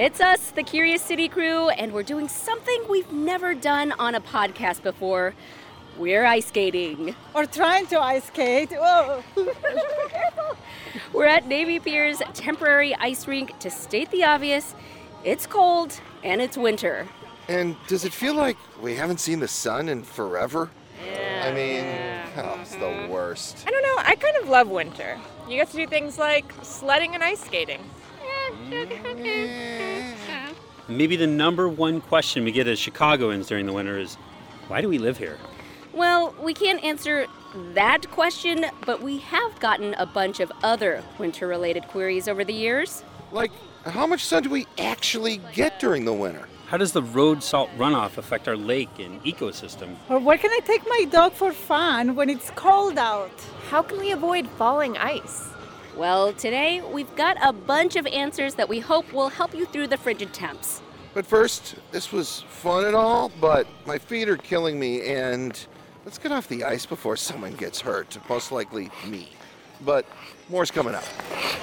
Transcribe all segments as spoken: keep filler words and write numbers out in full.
It's us, the Curious City crew, and we're doing something we've never done on a podcast before. We're ice skating. Or trying to ice skate. Whoa. We're at Navy Pier's temporary ice rink. To state the obvious, it's cold and it's winter. And does it feel like we haven't seen the sun in forever? Yeah. I mean, oh, it's the worst. I don't know, I kind of love winter. You get to do things like sledding and ice skating. Maybe the number one question we get as Chicagoans during the winter is, why do we live here? Well, we can't answer that question, but we have gotten a bunch of other winter-related queries over the years. Like, how much sun do we actually get during the winter? How does the road salt runoff affect our lake and ecosystem? Or where can I take my dog for fun when it's cold out? How can we avoid falling ice? Well, today we've got a bunch of answers that we hope will help you through the frigid temps. But first, this was fun and all, but my feet are killing me, and let's get off the ice before someone gets hurt, most likely me. But more's coming up.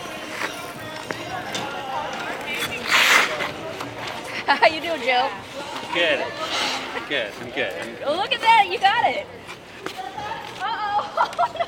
How you doing, Joe? Good. Good. I'm good. Oh, look at that, you got it. Uh-oh.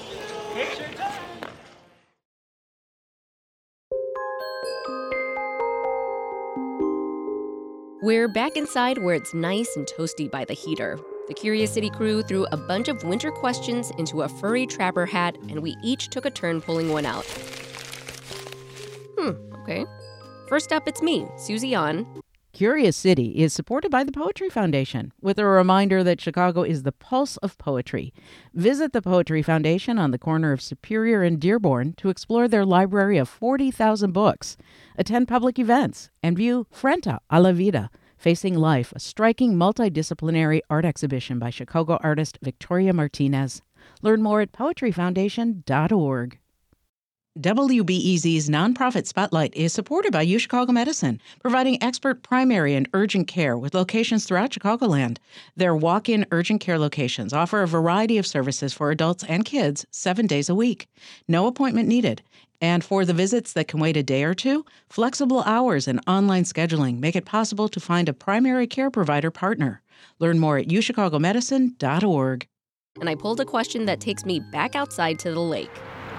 We're back inside where it's nice and toasty by the heater. The Curious City crew threw a bunch of winter questions into a furry trapper hat, and we each took a turn pulling one out. Hmm, okay. First up, it's me, Susie An. Curious City is supported by the Poetry Foundation, with a reminder that Chicago is the pulse of poetry. Visit the Poetry Foundation on the corner of Superior and Dearborn to explore their library of forty thousand books, attend public events, and view Frente a la Vida, Facing Life, a striking multidisciplinary art exhibition by Chicago artist Victoria Martinez. Learn more at poetry foundation dot org. W B E Z's nonprofit Spotlight is supported by UChicago Medicine, providing expert primary and urgent care with locations throughout Chicagoland. Their walk-in urgent care locations offer a variety of services for adults and kids seven days a week. No appointment needed. And for the visits that can wait a day or two, flexible hours and online scheduling make it possible to find a primary care provider partner. Learn more at u chicago medicine dot org. And I pulled a question that takes me back outside to the lake.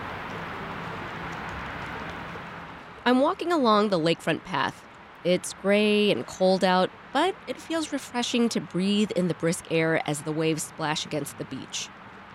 I'm walking along the lakefront path. It's gray and cold out, but it feels refreshing to breathe in the brisk air as the waves splash against the beach.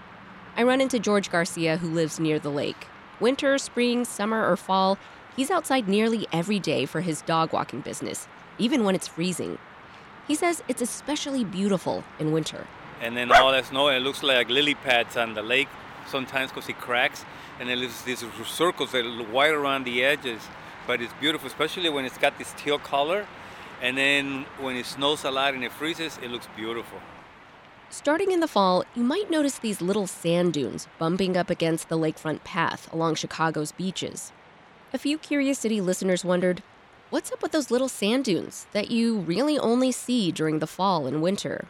I run into George Garcia, who lives near the lake. Winter, spring, summer, or fall, he's outside nearly every day for his dog walking business, even when it's freezing. He says it's especially beautiful in winter. And then all that snow, it looks like lily pads on the lake sometimes because it cracks, and then there's these circles that are white around the edges. But it's beautiful, especially when it's got this teal color. And then when it snows a lot and it freezes, it looks beautiful. Starting in the fall, you might notice these little sand dunes bumping up against the lakefront path along Chicago's beaches. A few Curious City listeners wondered, what's up with those little sand dunes that you really only see during the fall and winter?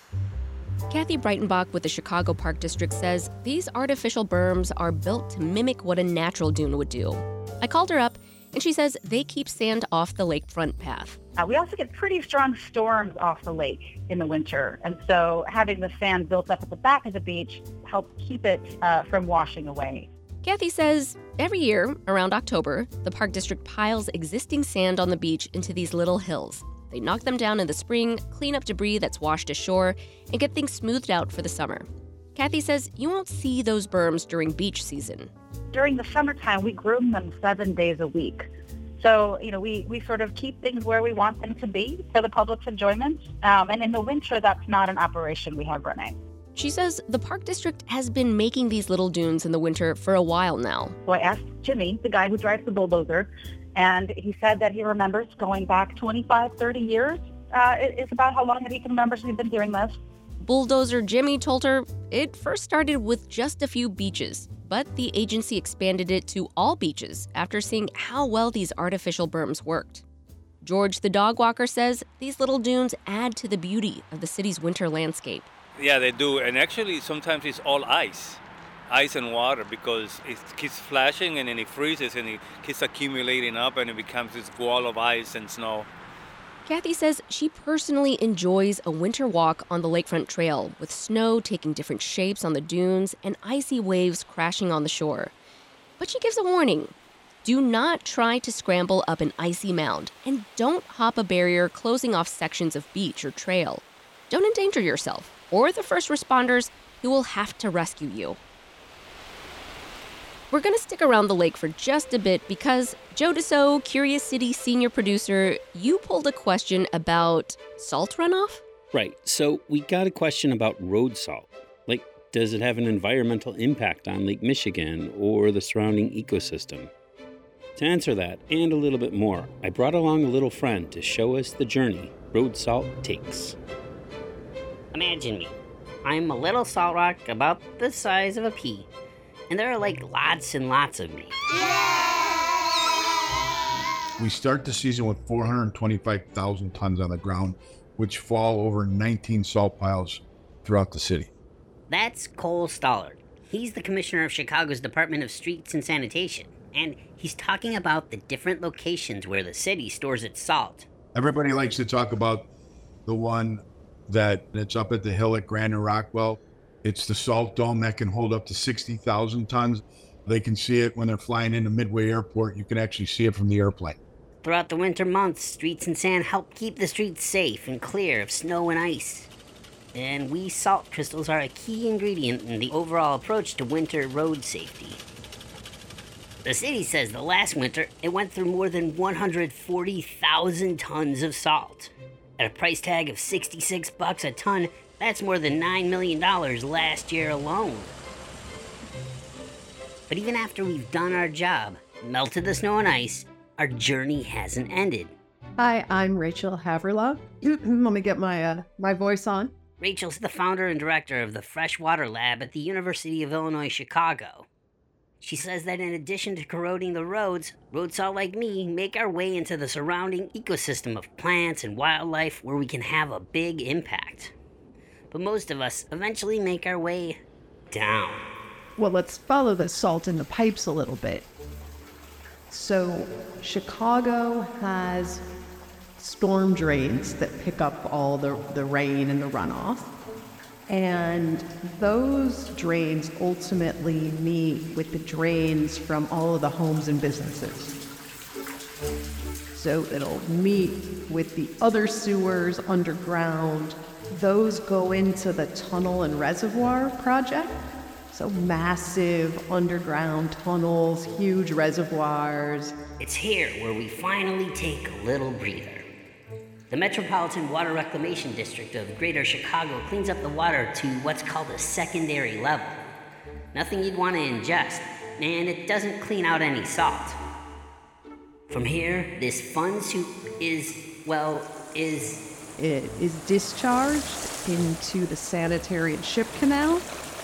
Kathy Breitenbach with the Chicago Park District says these artificial berms are built to mimic what a natural dune would do. I called her up, and she says they keep sand off the lakefront path. Uh, we also get pretty strong storms off the lake in the winter, and so having the sand built up at the back of the beach helps keep it uh, from washing away. Kathy says every year, around October, the Park District piles existing sand on the beach into these little hills. They knock them down in the spring, clean up debris that's washed ashore, and get things smoothed out for the summer. Kathy says you won't see those berms during beach season. During the summertime, we groom them seven days a week. So, you know, we, we sort of keep things where we want them to be for the public's enjoyment. Um, and in the winter, that's not an operation we have running. She says the Park District has been making these little dunes in the winter for a while now. So I asked Jimmy, the guy who drives the bulldozer, and he said that he remembers going back twenty-five, thirty years. Uh, it, it's about how long that he can remember since we've been doing this. Bulldozer Jimmy told her it first started with just a few beaches, but the agency expanded it to all beaches after seeing how well these artificial berms worked. George the dog walker says these little dunes add to the beauty of the city's winter landscape. Yeah, they do. And actually, sometimes it's all ice. ice and water because it keeps flashing and then it freezes and it keeps accumulating up and it becomes this wall of ice and snow. Kathy says she personally enjoys a winter walk on the lakefront trail with snow taking different shapes on the dunes and icy waves crashing on the shore. But she gives a warning. Do not try to scramble up an icy mound, and don't hop a barrier closing off sections of beach or trail. Don't endanger yourself or the first responders who will have to rescue you. We're going to stick around the lake for just a bit because, Joe Deso, Curious City senior producer, you pulled a question about salt runoff? Right. So we got a question about road salt. Like, does it have an environmental impact on Lake Michigan or the surrounding ecosystem? To answer that and a little bit more, I brought along a little friend to show us the journey road salt takes. Imagine me. I'm a little salt rock about the size of a pea, and there are like lots and lots of me. We start the season with four hundred twenty-five thousand tons on the ground, which fall over nineteen salt piles throughout the city. That's Cole Stollard. He's the commissioner of Chicago's Department of Streets and Sanitation, and he's talking about the different locations where the city stores its salt. Everybody likes to talk about the one that that's up at the hill at Grand and Rockwell. It's the salt dome that can hold up to sixty thousand tons. They can see it when they're flying into Midway Airport. You can actually see it from the airplane. Throughout the winter months, Streets and Sand help keep the streets safe and clear of snow and ice. And we salt crystals are a key ingredient in the overall approach to winter road safety. The city says the last winter, it went through more than one hundred forty thousand tons of salt. At a price tag of sixty-six bucks a ton, that's more than nine million dollars last year alone. But even after we've done our job, melted the snow and ice, our journey hasn't ended. Hi, I'm Rachel Haverlaw. Let me get my uh, my voice on. Rachel's the founder and director of the Freshwater Lab at the University of Illinois, Chicago. She says that in addition to corroding the roads, road salt like me make our way into the surrounding ecosystem of plants and wildlife where we can have a big impact. But most of us eventually make our way down. Well, let's follow the salt in the pipes a little bit. So, Chicago has storm drains that pick up all the, the rain and the runoff. And those drains ultimately meet with the drains from all of the homes and businesses. So it'll meet with the other sewers underground. Those go into the tunnel and reservoir project. So massive underground tunnels, huge reservoirs. It's here where we finally take a little breather. The Metropolitan Water Reclamation District of Greater Chicago cleans up the water to what's called a secondary level. Nothing you'd want to ingest, and it doesn't clean out any salt. From here, this fun soup is, well, is... It is discharged into the sanitary and ship canal.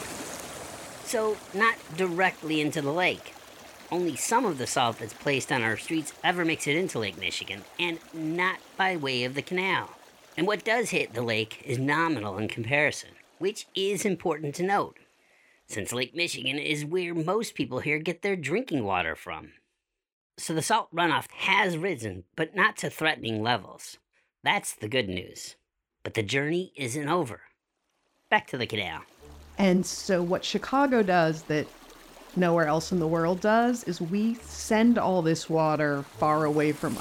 So, not directly into the lake. Only some of the salt that's placed on our streets ever makes it into Lake Michigan, and not by way of the canal. And what does hit the lake is nominal in comparison, which is important to note, since Lake Michigan is where most people here get their drinking water from. So the salt runoff has risen, but not to threatening levels. That's the good news. But the journey isn't over. Back to the canal. And so what Chicago does that nowhere else in the world does is we send all this water far away from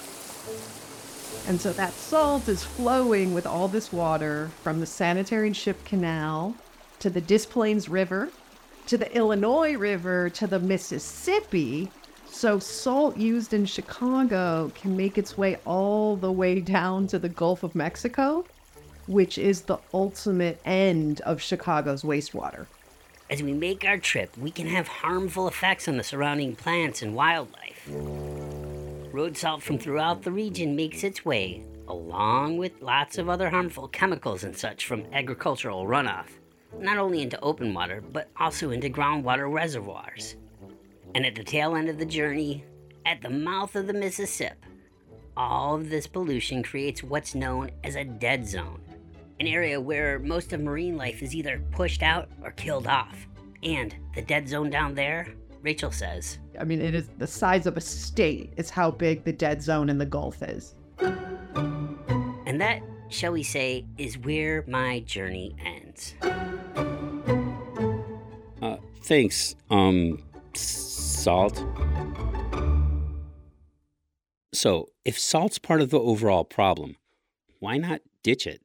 us. And so that salt is flowing with all this water from the sanitary and ship canal to the Des Plaines River, to the Illinois River, to the Mississippi. So salt used in Chicago can make its way all the way down to the Gulf of Mexico, which is the ultimate end of Chicago's wastewater. As we make our trip, we can have harmful effects on the surrounding plants and wildlife. Road salt from throughout the region makes its way, along with lots of other harmful chemicals and such from agricultural runoff, not only into open water, but also into groundwater reservoirs. And at the tail end of the journey, at the mouth of the Mississippi, all of this pollution creates what's known as a dead zone, an area where most of marine life is either pushed out or killed off. And the dead zone down there, Rachel says. I mean, it is the size of a state is how big the dead zone in the Gulf is. And that, shall we say, is where my journey ends. Uh, thanks, um, Salt. So, if salt's part of the overall problem, why not ditch it?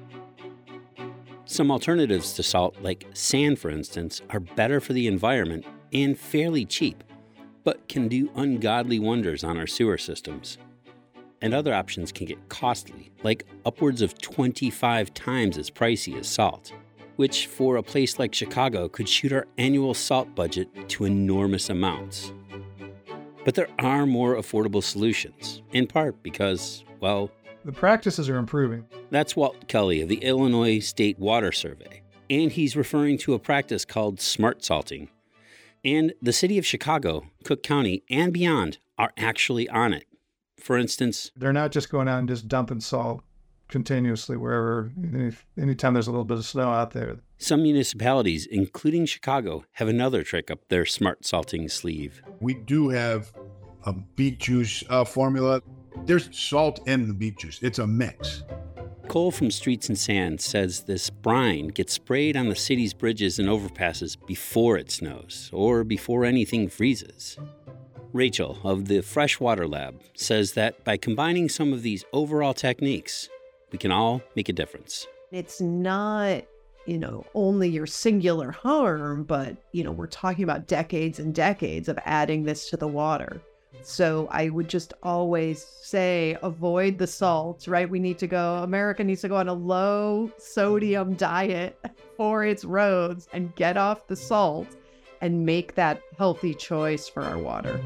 Some alternatives to salt, like sand for instance, are better for the environment and fairly cheap, but can do ungodly wonders on our sewer systems. And other options can get costly, like upwards of twenty-five times as pricey as salt, which for a place like Chicago could shoot our annual salt budget to enormous amounts. But there are more affordable solutions, in part because, well, the practices are improving. That's Walt Kelly of the Illinois State Water Survey, and he's referring to a practice called smart salting. And the city of Chicago, Cook County, and beyond are actually on it. For instance, they're not just going out and just dumping salt continuously wherever, any, anytime there's a little bit of snow out there. Some municipalities, including Chicago, have another trick up their smart salting sleeve. We do have a beet juice uh, formula. There's salt in the beet juice. It's a mix. Cole from Streets and Sand says this brine gets sprayed on the city's bridges and overpasses before it snows or before anything freezes. Rachel of the Freshwater Lab says that by combining some of these overall techniques, we can all make a difference. It's not, you know, only your singular harm, but, you know, we're talking about decades and decades of adding this to the water. So I would just always say, avoid the salt, right? We need to go, America needs to go on a low sodium diet for its roads and get off the salt and make that healthy choice for our water.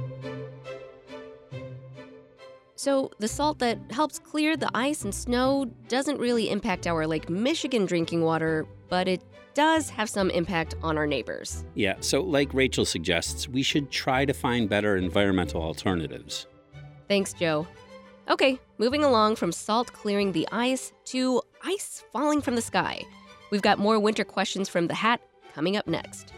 So the salt that helps clear the ice and snow doesn't really impact our Lake Michigan drinking water, but it does have some impact on our neighbors. Yeah, so like Rachel suggests, we should try to find better environmental alternatives. Thanks, Joe. Okay, moving along from salt clearing the ice to ice falling from the sky. We've got more winter questions from The Hat coming up next.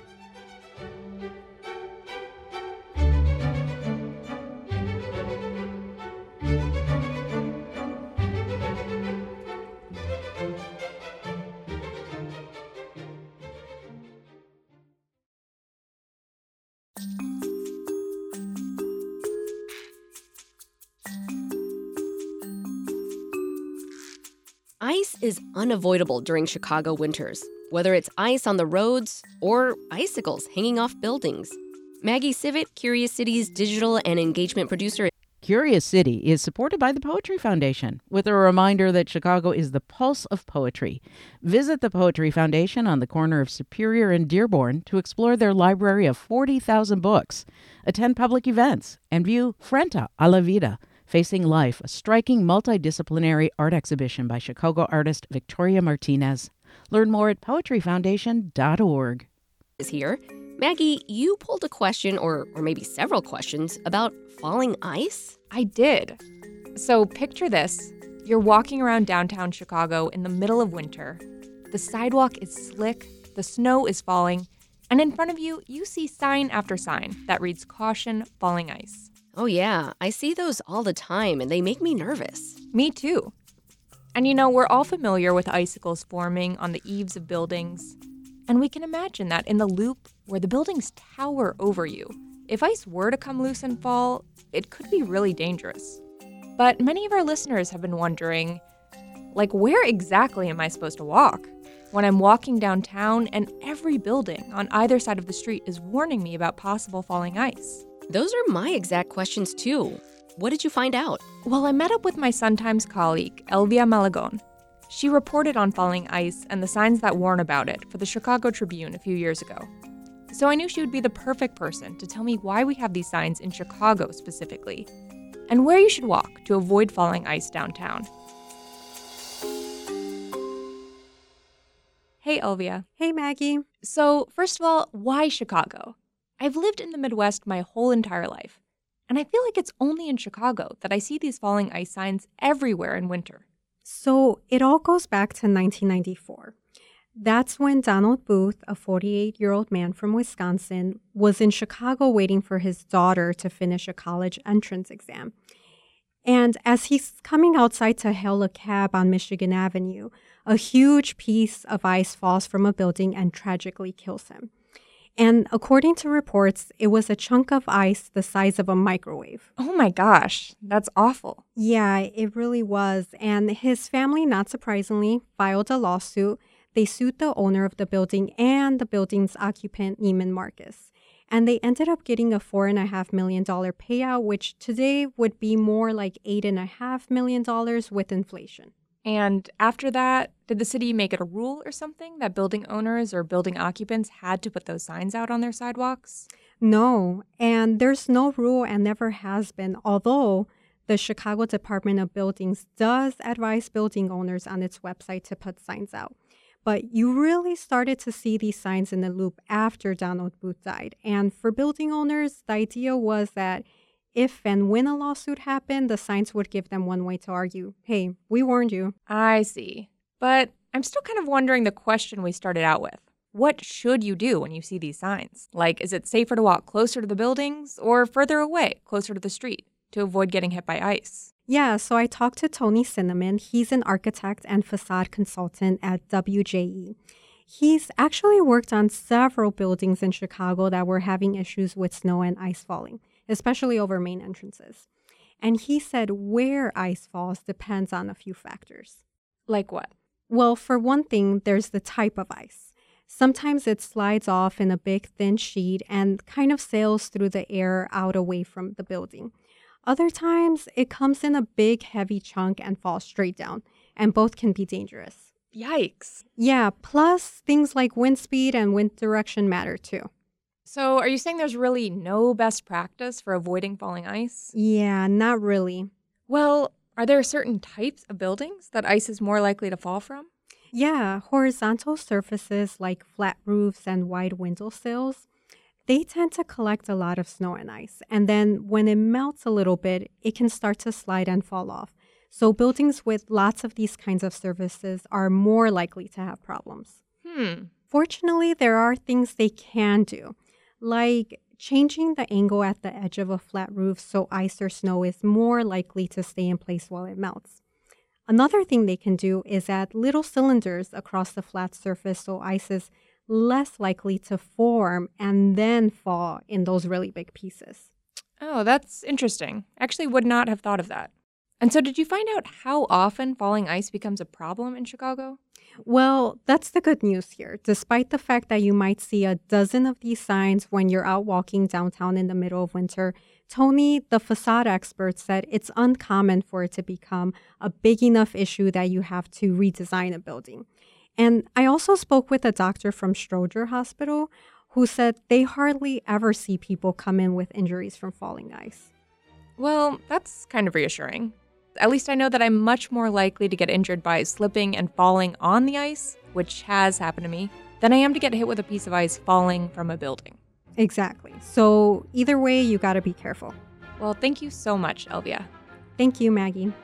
Ice is unavoidable during Chicago winters, whether it's ice on the roads or icicles hanging off buildings. Maggie Sivit, Curious City's digital and engagement producer. Curious City is supported by the Poetry Foundation, with a reminder that Chicago is the pulse of poetry. Visit the Poetry Foundation on the corner of Superior and Dearborn to explore their library of forty thousand books, attend public events, and view Frente a la Vida, Facing Life, a striking multidisciplinary art exhibition by Chicago artist Victoria Martinez. Learn more at poetry foundation dot org. Is here. Maggie, you pulled a question, or, or maybe several questions, about falling ice? I did. So picture this. You're walking around downtown Chicago in the middle of winter. The sidewalk is slick, the snow is falling, and in front of you, you see sign after sign that reads "Caution, falling ice." Oh yeah, I see those all the time, and they make me nervous. Me too. And you know, we're all familiar with icicles forming on the eaves of buildings. And we can imagine that in the loop where the buildings tower over you. If ice were to come loose and fall, it could be really dangerous. But many of our listeners have been wondering, like, where exactly am I supposed to walk? When I'm walking downtown and every building on either side of the street is warning me about possible falling ice. Those are my exact questions too. What did you find out? Well, I met up with my Sun-Times colleague, Elvia Malagon. She reported on falling ice and the signs that warn about it for the Chicago Tribune a few years ago. So I knew she would be the perfect person to tell me why we have these signs in Chicago specifically, and where you should walk to avoid falling ice downtown. Hey, Elvia. Hey, Maggie. So, first of all, why Chicago? I've lived in the Midwest my whole entire life, and I feel like it's only in Chicago that I see these falling ice signs everywhere in winter. So it all goes back to nineteen ninety-four. That's when Donald Booth, a forty-eight-year-old man from Wisconsin, was in Chicago waiting for his daughter to finish a college entrance exam. And as he's coming outside to hail a cab on Michigan Avenue, a huge piece of ice falls from a building and tragically kills him. And according to reports, it was a chunk of ice the size of a microwave. Oh my gosh, that's awful. Yeah, it really was. And his family, not surprisingly, filed a lawsuit. They sued the owner of the building and the building's occupant, Neiman Marcus. And they ended up getting a four point five million dollars payout, which today would be more like eight point five million dollars with inflation. And after that, did the city make it a rule or something that building owners or building occupants had to put those signs out on their sidewalks? No, and there's no rule and never has been, although the Chicago Department of Buildings does advise building owners on its website to put signs out. But you really started to see these signs in the Loop after Donald Booth died. And for building owners, the idea was that if and when a lawsuit happened, the signs would give them one way to argue, hey, we warned you. I see. But I'm still kind of wondering the question we started out with. What should you do when you see these signs? Like, is it safer to walk closer to the buildings or further away, closer to the street, to avoid getting hit by ice? Yeah, so I talked to Tony Cinnamon. He's an architect and facade consultant at W J E. He's actually worked on several buildings in Chicago that were having issues with snow and ice falling, especially over main entrances. And he said where ice falls depends on a few factors. Like what? Well, for one thing, there's the type of ice. Sometimes it slides off in a big thin sheet and kind of sails through the air out away from the building. Other times, it comes in a big, heavy chunk and falls straight down, and both can be dangerous. Yikes. Yeah, plus things like wind speed and wind direction matter too. So are you saying there's really no best practice for avoiding falling ice? Yeah, not really. Well, are there certain types of buildings that ice is more likely to fall from? Yeah, horizontal surfaces like flat roofs and wide windowsills, they tend to collect a lot of snow and ice. And then when it melts a little bit, it can start to slide and fall off. So buildings with lots of these kinds of surfaces are more likely to have problems. Hmm. Fortunately, there are things they can do, like changing the angle at the edge of a flat roof so ice or snow is more likely to stay in place while it melts. Another thing they can do is add little cylinders across the flat surface so ice is less likely to form and then fall in those really big pieces. Oh, that's interesting. Actually would not have thought of that. And so did you find out how often falling ice becomes a problem in Chicago? Well, that's the good news here. Despite the fact that you might see a dozen of these signs when you're out walking downtown in the middle of winter, Tony, the facade expert, said it's uncommon for it to become a big enough issue that you have to redesign a building. And I also spoke with a doctor from Stroger Hospital who said they hardly ever see people come in with injuries from falling ice. Well, that's kind of reassuring. At least I know that I'm much more likely to get injured by slipping and falling on the ice, which has happened to me, than I am to get hit with a piece of ice falling from a building. Exactly. So either way, you got to be careful. Well, thank you so much, Elvia. Thank you, Maggie.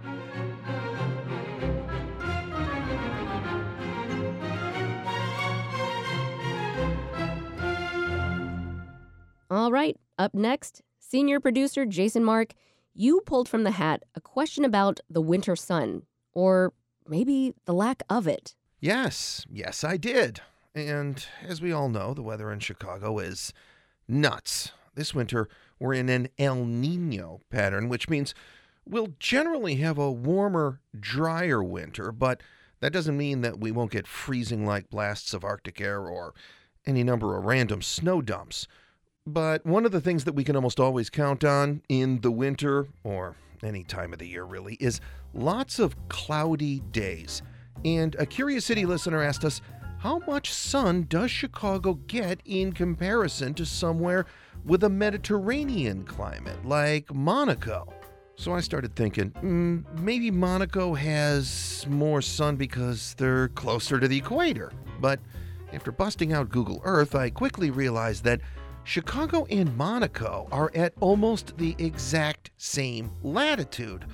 All right, up next, senior producer Jason Mark, you pulled from the hat a question about the winter sun, or maybe the lack of it. Yes, yes, I did. And as we all know, the weather in Chicago is nuts. This winter, we're in an El Niño pattern, which means we'll generally have a warmer, drier winter, but that doesn't mean that we won't get freezing-like blasts of Arctic air or any number of random snow dumps. But one of the things that we can almost always count on in the winter, or any time of the year really, is lots of cloudy days. And a Curious City listener asked us, how much sun does Chicago get in comparison to somewhere with a Mediterranean climate, like Monaco? So I started thinking, mm, maybe Monaco has more sun because they're closer to the equator. But after busting out Google Earth, I quickly realized that Chicago and Monaco are at almost the exact same latitude.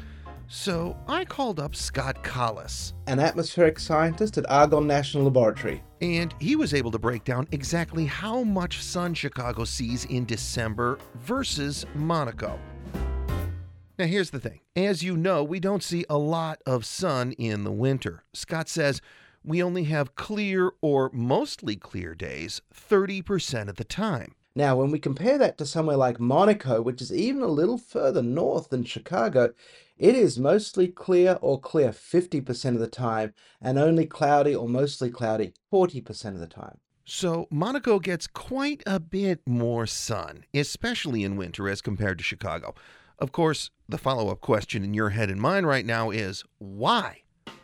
So I called up Scott Collis, an atmospheric scientist at Argonne National Laboratory. And he was able to break down exactly how much sun Chicago sees in December versus Monaco. Now here's the thing. As you know, we don't see a lot of sun in the winter. Scott says we only have clear or mostly clear days thirty percent of the time. Now, when we compare that to somewhere like Monaco, which is even a little further north than Chicago, it is mostly clear or clear fifty percent of the time, and only cloudy or mostly cloudy forty percent of the time. So Monaco gets quite a bit more sun, especially in winter as compared to Chicago. Of course, the follow-up question in your head and mine right now is, why?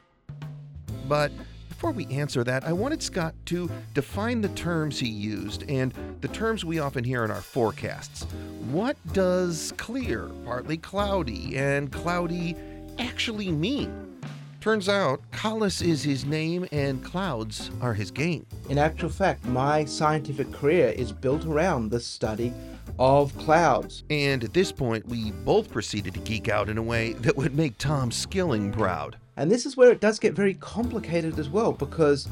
But before we answer that, I wanted Scott to define the terms he used and the terms we often hear in our forecasts. What does clear, partly cloudy, and cloudy actually mean? Turns out, Collis is his name and clouds are his game. In actual fact, my scientific career is built around the study of clouds. And at this point, we both proceeded to geek out in a way that would make Tom Skilling proud. And this is where it does get very complicated as well, because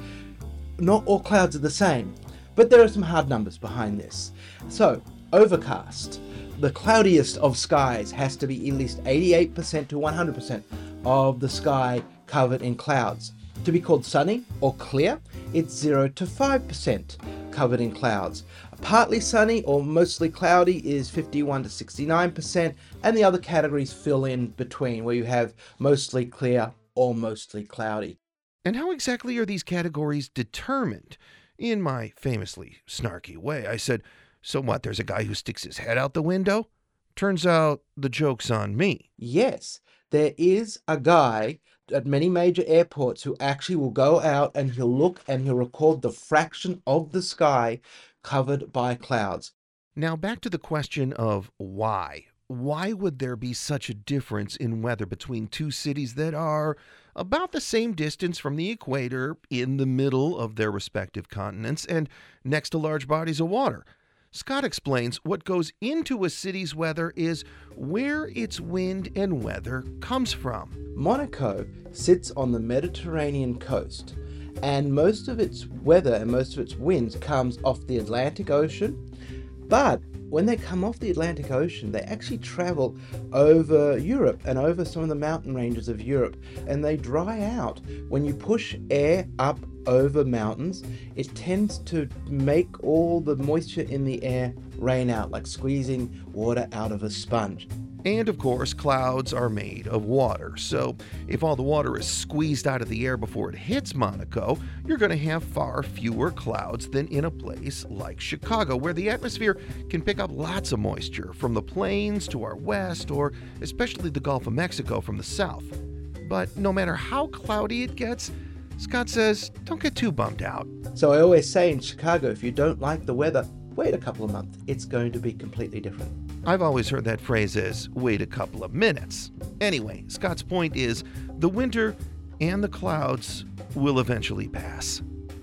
not all clouds are the same. But there are some hard numbers behind this. So, overcast. The cloudiest of skies has to be at least eighty-eight percent to one hundred percent of the sky covered in clouds. To be called sunny or clear, it's zero to five percent covered in clouds. Partly sunny or mostly cloudy is fifty-one to sixty-nine percent, and the other categories fill in between, where you have mostly clear or mostly cloudy. And how exactly are these categories determined? In my famously snarky way, I said, so what, there's a guy who sticks his head out the window? Turns out the joke's on me. Yes, there is a guy at many major airports who actually will go out and he'll look and he'll record the fraction of the sky covered by clouds. Now back to the question of why. Why would there be such a difference in weather between two cities that are about the same distance from the equator, in the middle of their respective continents, and next to large bodies of water? Scott explains what goes into a city's weather is where its wind and weather comes from. Monaco sits on the Mediterranean coast, and most of its weather and most of its winds comes off the Atlantic Ocean. But when they come off the Atlantic Ocean, they actually travel over Europe and over some of the mountain ranges of Europe, and they dry out. When you push air up over mountains, it tends to make all the moisture in the air rain out, like squeezing water out of a sponge. And of course, clouds are made of water. So if all the water is squeezed out of the air before it hits Monaco, you're going to have far fewer clouds than in a place like Chicago, where the atmosphere can pick up lots of moisture from the plains to our west, or especially the Gulf of Mexico from the south. But no matter how cloudy it gets, Scott says, don't get too bummed out. So I always say in Chicago, if you don't like the weather, wait a couple of months. It's going to be completely different. I've always heard that phrase as wait a couple of minutes. Anyway, Scott's point is the winter and the clouds will eventually pass.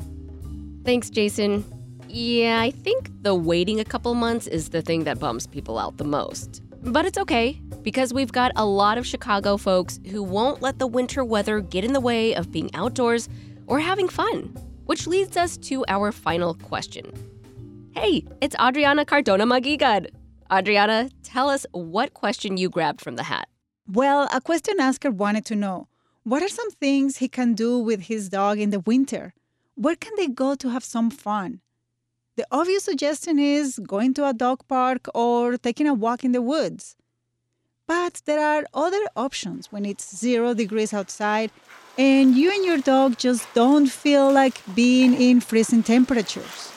Thanks, Jason. Yeah, I think the waiting a couple months is the thing that bums people out the most. But it's okay, because we've got a lot of Chicago folks who won't let the winter weather get in the way of being outdoors or having fun. Which leads us to our final question. Hey, it's Adriana Cardona Magigad. Adriana, tell us what question you grabbed from the hat. Well, a question asker wanted to know, what are some things he can do with his dog in the winter? Where can they go to have some fun? The obvious suggestion is going to a dog park or taking a walk in the woods. But there are other options when it's zero degrees outside and you and your dog just don't feel like being in freezing temperatures.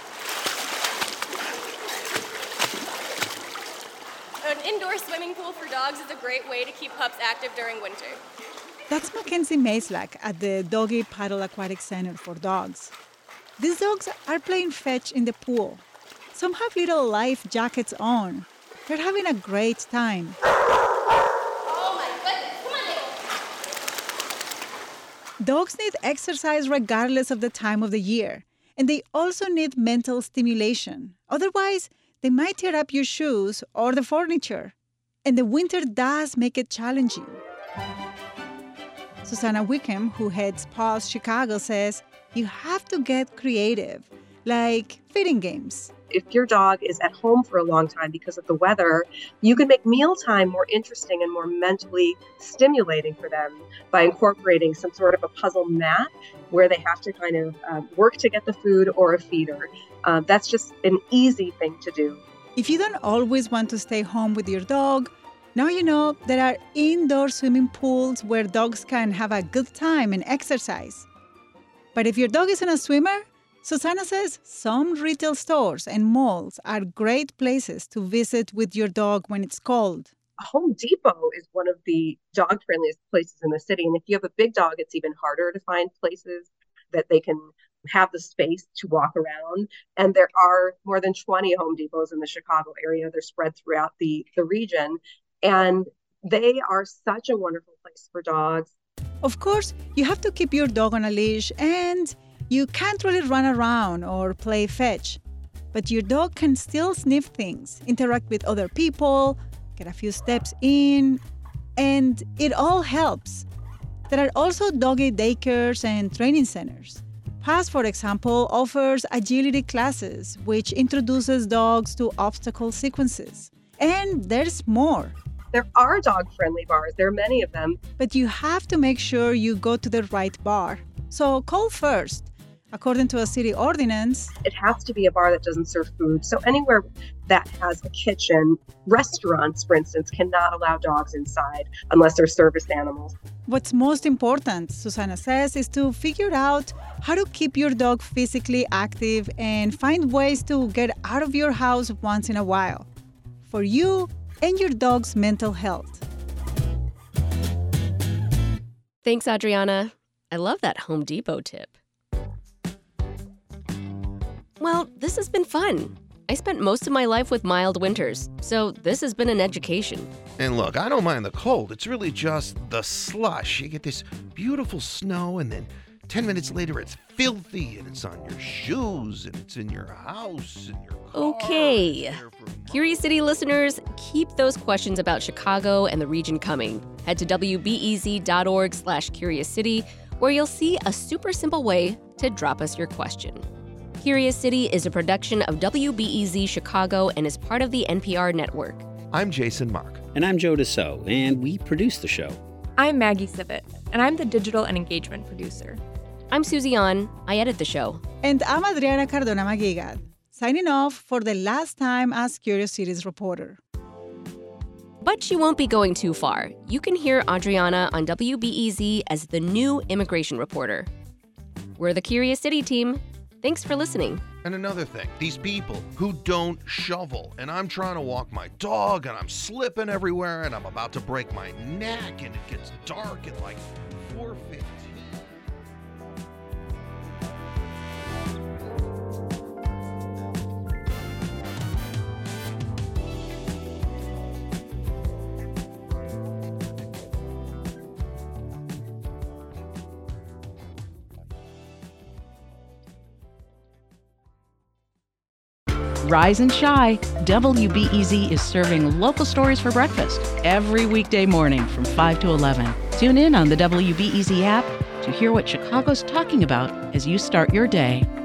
An indoor swimming pool for dogs is a great way to keep pups active during winter. That's Mackenzie Maislack at the Doggy Paddle Aquatic Center for Dogs. These dogs are playing fetch in the pool. Some have little life jackets on. They're having a great time. Oh my goodness, come on, Dogs need exercise regardless of the time of the year, and they also need mental stimulation. Otherwise, they might tear up your shoes or the furniture. And the winter does make it challenging. Susanna Wickham, who heads Paws Chicago, says you have to get creative, like feeding games. If your dog is at home for a long time because of the weather, you can make mealtime more interesting and more mentally stimulating for them by incorporating some sort of a puzzle map where they have to kind of uh, work to get the food or a feeder. Uh, that's just an easy thing to do. If you don't always want to stay home with your dog, now you know there are indoor swimming pools where dogs can have a good time and exercise. But if your dog isn't a swimmer, Susanna says some retail stores and malls are great places to visit with your dog when it's cold. Home Depot is one of the dog-friendliest places in the city. And if you have a big dog, it's even harder to find places that they can have the space to walk around. And there are more than twenty Home Depots in the Chicago area. They're spread throughout the, the region. And they are such a wonderful place for dogs. Of course, you have to keep your dog on a leash and you can't really run around or play fetch. But your dog can still sniff things, interact with other people, get a few steps in, and it all helps. There are also doggy daycares and training centers. Paws, for example, offers agility classes, which introduces dogs to obstacle sequences. And there's more. There are dog-friendly bars. There are many of them. But you have to make sure you go to the right bar. So call first. According to a city ordinance, it has to be a bar that doesn't serve food. So anywhere that has a kitchen, restaurants, for instance, cannot allow dogs inside unless they're service animals. What's most important, Susanna says, is to figure out how to keep your dog physically active and find ways to get out of your house once in a while. For you and your dog's mental health. Thanks, Adriana. I love that Home Depot tip. Well, this has been fun. I spent most of my life with mild winters, so this has been an education. And look, I don't mind the cold. It's really just the slush. You get this beautiful snow, and then ten minutes later it's filthy, and it's on your shoes, and it's in your house, and your car. Okay. Curious City listeners, keep those questions about Chicago and the region coming. Head to wbez.org slash Curious City, where you'll see a super simple way to drop us your question. Curious City is a production of W B E Z Chicago and is part of the N P R network. I'm Jason Mark. And I'm Joe DeSoe, and we produce the show. I'm Maggie Sivit, and I'm the digital and engagement producer. I'm Susie An. I edit the show. And I'm Adriana Cardona Maguigad, signing off for the last time as Curious City's reporter. But she won't be going too far. You can hear Adriana on W B E Z as the new immigration reporter. We're the Curious City team. Thanks for listening. And another thing, these people who don't shovel, and I'm trying to walk my dog, and I'm slipping everywhere, and I'm about to break my neck, and it gets dark at like four fifteen. Rise and shine. W B E Z is serving local stories for breakfast every weekday morning from five to eleven. Tune in on the W B E Z app to hear what Chicago's talking about as you start your day.